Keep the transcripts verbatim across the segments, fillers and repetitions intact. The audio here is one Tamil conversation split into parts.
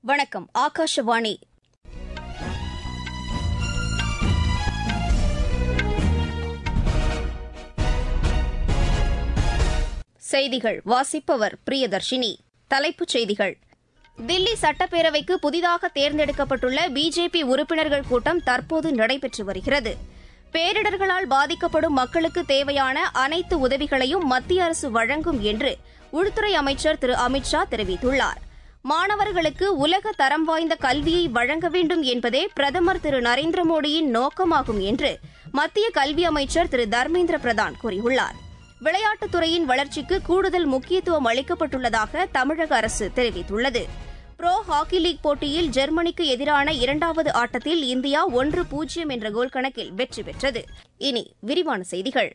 வணக்கம். ஆகாஷவாணி. செய்திகள் வாசிப்பவர் பிரியதர்ஷினி. தலைப்புச் செய்திகள். தில்லி சட்டப்பேரவைக்கு புதிதாக தேர்ந்தெடுக்கப்பட்டுள்ள பிஜேபி உறுப்பினர்கள் கூட்டம் தற்போது நடைபெற்று வருகிறது. பேரிடர்களால் பாதிக்கப்படும் மக்களுக்கு தேவையான அனைத்து உதவிகளையும் மத்திய அரசு வழங்கும் என்று உள்துறை அமைச்சர் திரு அமித் ஷா தெரிவித்துள்ளார். மாணவர்களுக்கு உலக தரம் வாய்ந்த கல்வியை வழங்க வேண்டும் என்பதே பிரதமர் திரு நரேந்திர மோடியின் நோக்கமாகும் என்று மத்திய கல்வி அமைச்சர் திரு தர்மேந்திர பிரதான் கூறியுள்ளார். விளையாட்டுத் துறையின் வளர்ச்சிக்கு கூடுதல் முக்கியத்துவம் அளிக்கப்பட்டுள்ளதாக தமிழக அரசு தெரிவித்துள்ளது. புரோ ஹாக்கி லீக் போட்டியில் ஜெர்மனிக்கு எதிரான இரண்டாவது ஆட்டத்தில் இந்தியா ஒன்று பூஜ்ஜியம் என்ற கோல் கணக்கில் வெற்றி பெற்றது. இனி விரிவான செய்திகள்.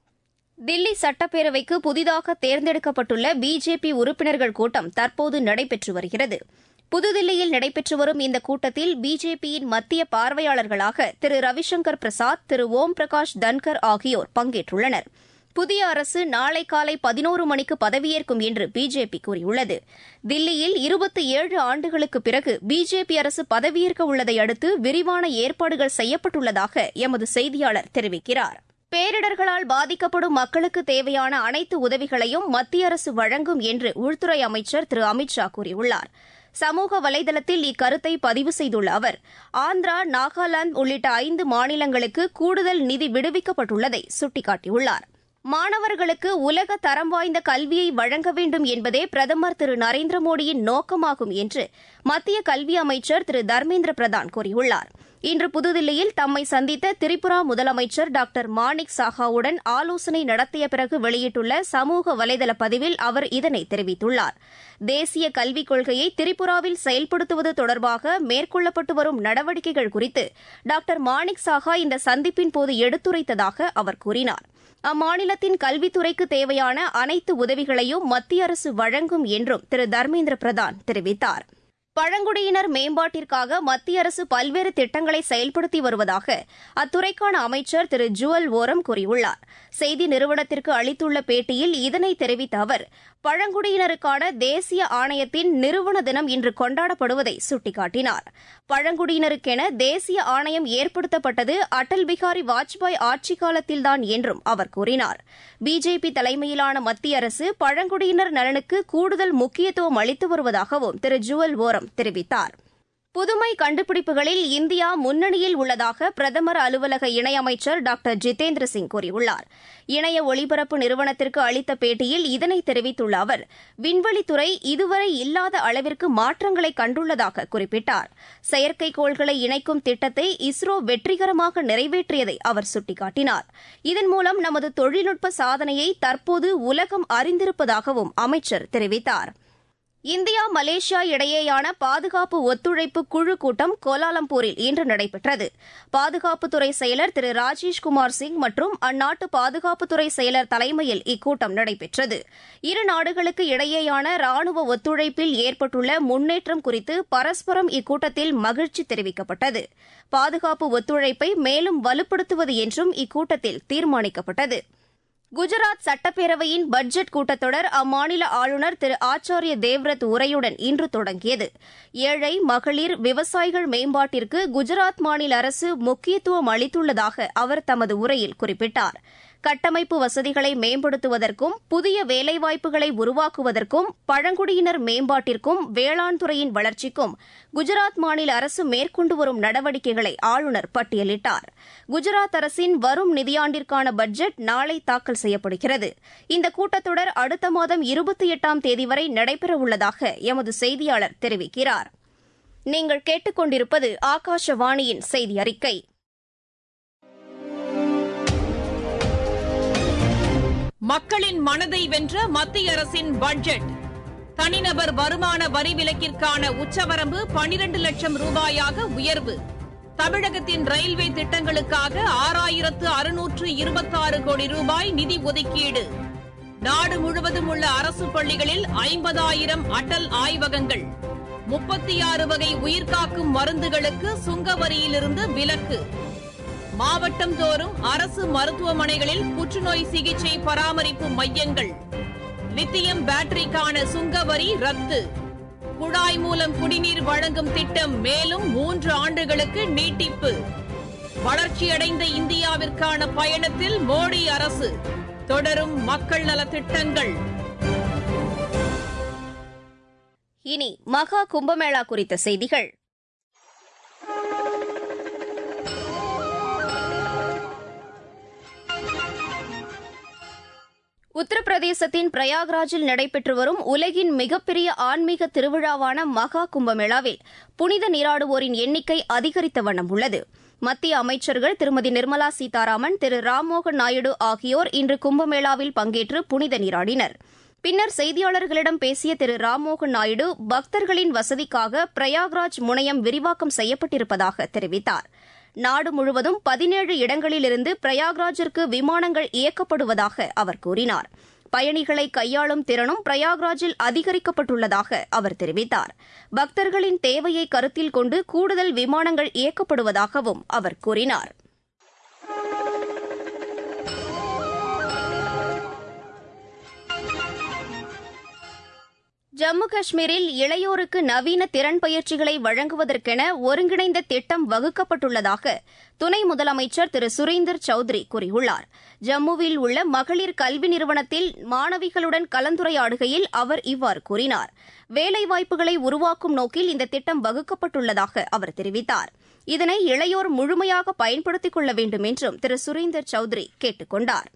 தில்லி சட்டப்பேரவைக்கு புதிதாக தேர்ந்தெடுக்கப்பட்டுள்ள பிஜேபி உறுப்பினர்கள் கூட்டம் தற்போது நடைபெற்று வருகிறது. புதுதில்லியில் நடைபெற்று வரும் இந்த கூட்டத்தில் பிஜேபியின் மத்திய பார்வையாளர்களாக திரு ரவிசங்கர் பிரசாத், திரு ஓம் பிரகாஷ் தன்கர் ஆகியோர் பங்கேற்றுள்ளனர். புதிய அரசு நாளை காலை பதினோரு மணிக்கு பதவியேற்கும் என்று பிஜேபி கூறியுள்ளது. தில்லியில் இருபத்தி ஏழு ஆண்டுகளுக்குப் பிறகு பிஜேபி அரசு பதவியேற்க உள்ளதை அடுத்து விரிவான ஏற்பாடுகள் செய்யப்பட்டுள்ளதாக எமது செய்தியாளர் தெரிவிக்கிறார். பேரிடர்களால் பாதிக்கப்படும் மக்களுக்கு தேவையான அனைத்து உதவிகளையும் மத்திய அரசு வழங்கும் என்று உள்துறை அமைச்சர் திரு அமித் ஷா கூறியுள்ளார். சமூக வலைதளத்தில் இக்கருத்தை பதிவு செய்துள்ள அவர், ஆந்திரா, நாகாலாந்து உள்ளிட்ட ஐந்து மாநிலங்களுக்கு கூடுதல் நிதி விடுவிக்கப்பட்டுள்ளதை சுட்டிக்காட்டியுள்ளார். மாணவர்களுக்கு உலக தரம் வாய்ந்த கல்வியை வழங்க வேண்டும் என்பதே பிரதமர் திரு நரேந்திர மோடியின் நோக்கமாகும் என்று மத்திய கல்வி அமைச்சர் திரு தர்மேந்திர பிரதான் கூறியுள்ளார். இன்று புதுதில்லியில் தம்மை சந்தித்த திரிபுரா முதலமைச்சர் டாக்டர் மாணிக் சாஹாவுடன் ஆலோசனை நடத்திய பிறகு வெளியிட்டுள்ள சமூக வலைதள பதிவில் அவர் இதனை தெரிவித்துள்ளார். தேசிய கல்விக் கொள்கையை திரிபுராவில் செயல்படுத்துவது தொடர்பாக மேற்கொள்ளப்பட்டு வரும் நடவடிக்கைகள் குறித்து டாக்டர் மாணிக் சாஹா இந்த சந்திப்பின்போது எடுத்துரைத்ததாக அவர் கூறினார். அம்மாநிலத்தின் கல்வித்துறைக்கு தேவையான அனைத்து உதவிகளையும் மத்திய அரசு வழங்கும் என்றும் திரு தர்மேந்திர பிரதான் தெரிவித்தார். பழங்குடியினர் மேம்பாட்டிற்காக மத்திய அரசு பல்வேறு திட்டங்களை செயல்படுத்தி வருவதாக அத்துறைக்கான அமைச்சர் திரு ஜுவல் ஓரம் கூறியுள்ளார். செய்தி நிறுவனத்திற்கு அளித்துள்ள பேட்டியில் இதனை தெரிவித்த அவர், பழங்குடியினருக்கான தேசிய ஆணையத்தின் நிறுவன தினம் இன்று கொண்டாடப்படுவதை சுட்டிக்காட்டினார். பழங்குடியினருக்கென தேசிய ஆணையம் ஏற்படுத்தப்பட்டது அடல் பிகாரி வாஜ்பாய் ஆட்சிக் காலத்தில்தான் என்றும் அவர் கூறினார். பிஜேபி தலைமையிலான மத்திய அரசு பழங்குடியினர் நலனுக்கு கூடுதல் முக்கியத்துவம் அளித்து வருவதாகவும் திரு ஜுவல் ஓரம் தெரிவித்தார். புதுமை கண்டுபிடிப்புகளில் இந்தியா முன்னணியில் உள்ளதாக பிரதமர் அலுவலக இணையமைச்சர் டாக்டர் ஜிதேந்திர சிங் கூறியுள்ளார். இணைய ஒலிபரப்பு நிறுவனத்திற்கு அளித்த பேட்டியில் இதனை தெரிவித்துள்ள அவர், விண்வெளித்துறை இதுவரை இல்லாத அளவிற்கு மாற்றங்களை கண்டுள்ளதாக குறிப்பிட்டார். செயற்கைக்கோள்களை இணைக்கும் திட்டத்தை இஸ்ரோ வெற்றிகரமாக நிறைவேற்றியதை அவர் சுட்டிக்காட்டினார். இதன் மூலம் நமது தொழில்நுட்ப சாதனையை தற்போது உலகம் அறிந்திருப்பதாகவும் அமைச்சர் தெரிவித்தார். இந்தியா மலேசியா இடையேயான பாதுகாப்பு ஒத்துழைப்பு குழு கூட்டம் கோலாலம்பூரில் இன்று நடைபெற்றது. பாதுகாப்புத்துறை செயலர் திரு ராஜேஷ்குமார் சிங் மற்றும் அந்நாட்டு பாதுகாப்புத்துறை செயலர் தலைமையில் இக்கூட்டம் நடைபெற்றது. இரு நாடுகளுக்கு இடையேயான ராணுவ ஒத்துழைப்பில் ஏற்பட்டுள்ள முன்னேற்றம் குறித்து பரஸ்பரம் இக்கூட்டத்தில் மகிழ்ச்சி தெரிவிக்கப்பட்டது. பாதுகாப்பு ஒத்துழைப்பை மேலும் வலுப்படுத்துவது என்றும் இக்கூட்டத்தில் தீர்மானிக்கப்பட்டது. குஜராத் சட்டப்பேரவையின் பட்ஜெட் கூட்டத்தொடர் அம்மாநில ஆளுநர் திரு ஆச்சாரிய தேவ்ரத் உரையுடன் இன்று தொடங்கியது. ஏழை, மகளிர், விவசாயிகள் மேம்பாட்டிற்கு குஜராத் மாநில அரசு முக்கியத்துவம் அளித்துள்ளதாக அவர் தமது உரையில் குறிப்பிட்டார். கட்டமைப்பு வசதிகளை மேம்படுத்துவதற்கும் புதிய வேலைவாய்ப்புகளை உருவாக்குவதற்கும் பழங்குடியினர் மேம்பாட்டிற்கும் வேளாண் துறையின் வளர்ச்சிக்கும் குஜராத் மாநில அரசு மேற்கொண்டு வரும் நடவடிக்கைகளை ஆளுநர் பட்டியலிட்டார். குஜராத் அரசின் வரும் நிதியாண்டிற்கான பட்ஜெட் நாளை தாக்கல் செய்யப்படுகிறது. இந்த கூட்டத்தொடர் அடுத்த மாதம் இருபத்தி எட்டாம் தேதி வரை நடைபெறவுள்ளதாக எமது செய்தியாளர் தெரிவிக்கிறார். நீங்கள் கேட்டுக் கொண்டிருப்பது ஆகாஷவாணியின் செய்தி அறிக்கை. மக்களின் மனதை வென்ற மத்திய அரசின் பட்ஜெட். தனிநபர் வருமான வரி விலக்கிற்கான உச்சவரம்பு பனிரண்டு லட்சம் ரூபாயாக உயர்வு. தமிழகத்தின் ரயில்வே திட்டங்களுக்காக ஆறாயிரத்து அறுநூற்று இருபத்தாறு கோடி ரூபாய் நிதி ஒதுக்கீடு. நாடு முழுவதும் உள்ள அரசு பள்ளிகளில் ஐம்பதாயிரம் அடல் ஆய்வகங்கள். முப்பத்தி ஆறு வகை உயிர்காக்கும் மருந்துகளுக்கு சுங்க வரியிலிருந்து விலக்கு. மாவட்டம் தோறும் அரசு மருத்துவமனைகளில் புற்றுநோய் சிகிச்சை பராமரிப்பு மையங்கள். லித்தியம் பேட்டரிக்கான சுங்க வரி ரத்து. குழாய் மூலம் குடிநீர் வழங்கும் திட்டம் மேலும் மூன்று ஆண்டுகளுக்கு நீட்டிப்பு. வளர்ச்சியடைந்த இந்தியாவிற்கான பயணத்தில் மோடி அரசு தொடரும் மக்கள் நலத் திட்டங்கள். இனி மகா கும்பமேளா குறித்த செய்திகள். உத்தரப்பிரதேசத்தின் பிரயாக்ராஜில் நடைபெற்று வரும் உலகின் மிகப்பெரிய ஆன்மீக திருவிழாவான மகா கும்பமேளாவில் புனித நீராடுவோரின் எண்ணிக்கை அதிகரித்த வண்ணம் உள்ளது. மத்திய அமைச்சர்கள் திருமதி நிர்மலா சீதாராமன், திரு ராம்மோகன் நாயுடு ஆகியோர் இன்று கும்பமேளாவில் பங்கேற்று புனித நீராடினர். பின்னர் செய்தியாளர்களிடம் பேசிய திரு ராம்மோகன் நாயுடு, பக்தர்களின் வசதிக்காக பிரயாக்ராஜ் முனையம் விரிவாக்கம் செய்யப்பட்டிருப்பதாக தெரிவித்தார். நாடு முழுவதும் பதினேழு இடங்களிலிருந்து பிரயாக்ராஜிற்கு விமானங்கள் இயக்கப்படுவதாக அவர் கூறினார். பயணிகளை கையாளும் திறனும் பிரயாக்ராஜில் அதிகரிக்கப்பட்டுள்ளதாக அவர் தெரிவித்தார். பக்தர்களின் தேவையை கருத்தில் கொண்டு கூடுதல் விமானங்கள் இயக்கப்படுவதாகவும் அவர் கூறினார். ஜம்மு காஷ்மீரில் இளையோருக்கு நவீன திறன் பயிற்சிகளை வழங்குவதற்கென ஒருங்கிணைந்த திட்டம் வகுக்கப்பட்டுள்ளதாக துணை முதலமைச்சர் திரு சுரேந்தர் சௌத்ரி கூறியுள்ளார். ஜம்முவில் உள்ள மகளிர் கல்வி நிறுவனத்தில் மாணவிகளுடன் கலந்துரையாடுகையில் அவர் இவ்வாறு கூறினார். வேலைவாய்ப்புகளை உருவாக்கும் நோக்கில் இந்த திட்டம் வகுக்கப்பட்டுள்ளதாக அவர் தெரிவித்தார். இதனை இளையோர் முழுமையாக பயன்படுத்திக் கொள்ள வேண்டும் என்றும் திரு சுரேந்தர் சௌத்ரி கேட்டுக் கொண்டார்.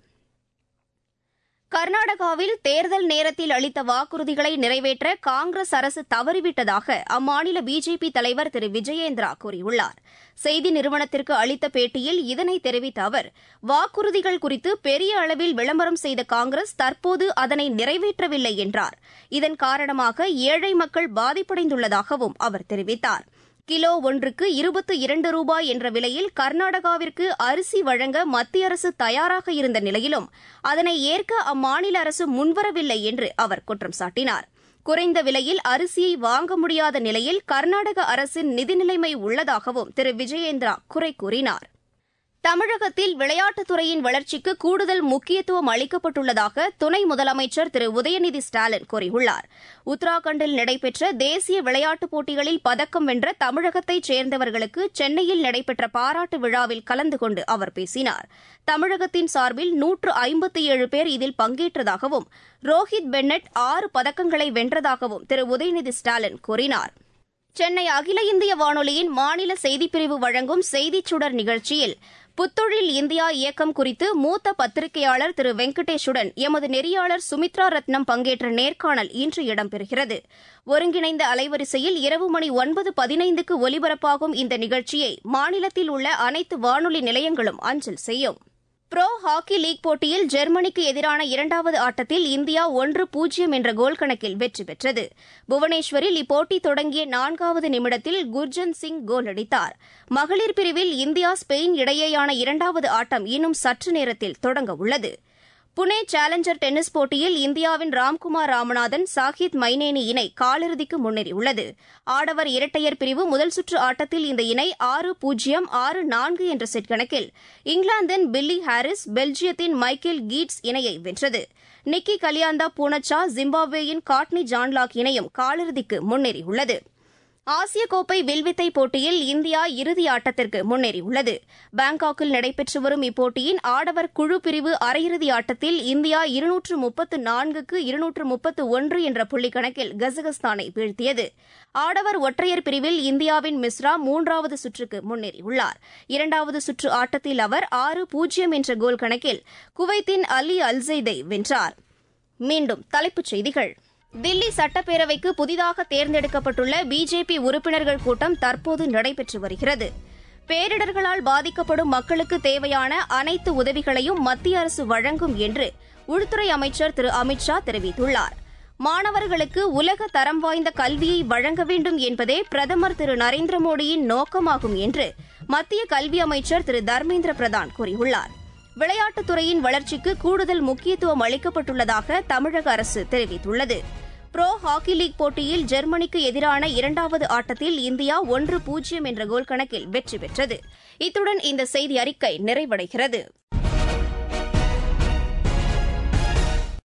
கர்நாடகாவில் தேர்தல் நேரத்தில் அளித்த வாக்குறுதிகளை நிறைவேற்ற காங்கிரஸ் அரசு தவறிவிட்டதாக அம்மாநில பிஜேபி தலைவர் திரு விஜயேந்திரா கூறியுள்ளார். செய்தி நிறுவனத்திற்கு அளித்த பேட்டியில் இதனை தெரிவித்த அவர், வாக்குறுதிகள் குறித்து பெரிய அளவில் விளம்பரம் செய்த காங்கிரஸ் தற்போது அதனை நிறைவேற்றவில்லை என்றார். இதன் காரணமாக ஏழை மக்கள் பாதிப்படைந்துள்ளதாகவும் அவர் தெரிவித்தார். கிலோ ஒன்றுக்கு இருபத்தி இரண்டு ரூபாய் என்ற விலையில் கர்நாடகாவிற்கு அரிசி வழங்க மத்திய அரசு தயாராக இருந்த நிலையிலும் அதனை ஏற்க அம்மாநில அரசு முன்வரவில்லை என்று அவர் குற்றம் சாட்டினார். குறைந்த விலையில் அரிசியை வாங்க முடியாத நிலையில் கர்நாடக அரசின் நிதி நிலைமை உள்ளதாகவும் திரு விஜயேந்திரா குறை கூறினார். தமிழகத்தில் விளையாட்டுத் துறையின் வளர்ச்சிக்கு கூடுதல் முக்கியத்துவம் அளிக்கப்பட்டுள்ளதாக துணை முதலமைச்சர் திரு உதயநிதி ஸ்டாலின் கூறியுள்ளார். உத்தராகண்டில் நடைபெற்ற தேசிய விளையாட்டுப் போட்டிகளில் பதக்கம் வென்ற தமிழகத்தைச் சேர்ந்தவர்களுக்கு சென்னையில் நடைபெற்ற பாராட்டு விழாவில் கலந்து கொண்டு அவர் பேசினார். தமிழகத்தின் சார்பில் நூற்று ஐம்பத்தி ஏழு பேர் இதில் பங்கேற்றதாகவும் ரோஹித் பென்னட் ஆறு பதக்கங்களை வென்றதாகவும் திரு உதயநிதி ஸ்டாலின் கூறினார். சென்னை அகில இந்திய வானொலியின் மாநில செய்திப்பிரிவு வழங்கும் செய்திச் சுடர் நிகழ்ச்சியில் புத்தொழில் இந்தியா இயக்கம் குறித்து மூத்த பத்திரிகையாளர் திரு வெங்கடேஷுடன் எமது நெறியாளர் சுமித்ரா ரத்னம் பங்கேற்ற நேர்காணல் இன்று இடம்பெறுகிறது. ஒருங்கிணைந்த அலைவரிசையில் இரவு மணி ஒன்பது பதினைந்துக்கு ஒலிபரப்பாகும் இந்த நிகழ்ச்சியை மாநிலத்தில் உள்ள அனைத்து வானொலி நிலையங்களும் அஞ்சல் செய்யும். புரோ ஹாக்கி லீக் போட்டியில் ஜெர்மனிக்கு எதிரான இரண்டாவது ஆட்டத்தில் இந்தியா ஒன்று பூஜ்ஜியம் என்ற கோல் கணக்கில் வெற்றி பெற்றது. புவனேஸ்வரில் இப்போட்டி தொடங்கிய நான்காவது நிமிடத்தில் குர்ஜன் சிங் கோல் அடித்தார். மகளிர் பிரிவில் இந்தியா ஸ்பெயின் இடையேயான இரண்டாவது ஆட்டம் இன்னும் சற்று நேரத்தில் தொடங்க உள்ளது. புனே சேலஞ்சர் டென்னிஸ் போட்டியில் இந்தியாவின் ராம்குமார் ராமநாதன் சாகித் மைனேனி இணை காலிறுதிக்கு முன்னேறியுள்ளது. ஆடவர் இரட்டையர் பிரிவு முதல் சுற்று ஆட்டத்தில் இந்த இணை ஆறு பூஜ்ஜியம் ஆறு நான்கு என்ற செட் கணக்கில் இங்கிலாந்தின் பில்லி ஹாரிஸ் பெல்ஜியத்தின் மைக்கேல் கீட்ஸ் இணையை வென்றது. நிக்கி கலியாந்தா பூனச்சா ஜிம்பாப்வேயின் காட்னி ஜான்லாக் இணையும் காலிறுதிக்கு முன்னேறியுள்ளது. ஆசிய கோப்பை வில்வித்தை போட்டியில் இந்தியா இறுதி ஆட்டத்திற்கு முன்னேறியுள்ளது. பாங்காக்கில் நடைபெற்று வரும் இப்போட்டியின் ஆடவர் குழு பிரிவு அரையிறுதி ஆட்டத்தில் இந்தியா இருநூற்று முப்பத்து நான்குக்கு இருநூற்று முப்பத்து ஒன்று என்ற புள்ளிக் கணக்கில் கஜகஸ்தானை வீழ்த்தியது. ஆடவர் ஒற்றையர் பிரிவில் இந்தியாவின் மிஸ்ரா மூன்றாவது சுற்றுக்கு முன்னேறியுள்ளார். இரண்டாவது சுற்று ஆட்டத்தில் அவர் ஆறு பூஜ்ஜியம் என்ற கோல் கணக்கில் குவைத்தின் அலி அல்சைதை வென்றார். மீண்டும் தலைப்புச் செய்திகள். தில்லி சட்டப்பேரவைக்கு புதிதாக தேர்ந்தெடுக்கப்பட்டுள்ள பிஜேபி உறுப்பினர்கள் கூட்டம் தற்போது நடைபெற்று வருகிறது. பேரிடர்களால் பாதிக்கப்படும் மக்களுக்கு தேவையான அனைத்து உதவிகளையும் மத்திய அரசு வழங்கும் என்று உள்துறை அமைச்சர் திரு அமித் ஷா தெரிவித்துள்ளார். மாணவர்களுக்கு உலக தரம் வாய்ந்த கல்வியை வழங்க வேண்டும் என்பதே பிரதமர் திரு நரேந்திர மோடியின் நோக்கமாகும் என்று மத்திய கல்வி அமைச்சர் திரு தர்மேந்திர பிரதான் கூறியுள்ளார். விளையாட்டுத் துறையின் வளர்ச்சிக்கு கூடுதல் முக்கியத்துவம் அளிக்கப்பட்டுள்ளதாக தமிழக அரசு தெரிவித்துள்ளது. புரோ ஹாக்கி லீக் போட்டியில் ஜெர்மனிக்கு எதிரான இரண்டாவது ஆட்டத்தில் இந்தியா ஒன்று பூஜ்ஜியம் என்ற கோல் கணக்கில் வெற்றி பெற்றது. இத்துடன் இந்த செய்தி அறிக்கை நிறைவடைகிறது.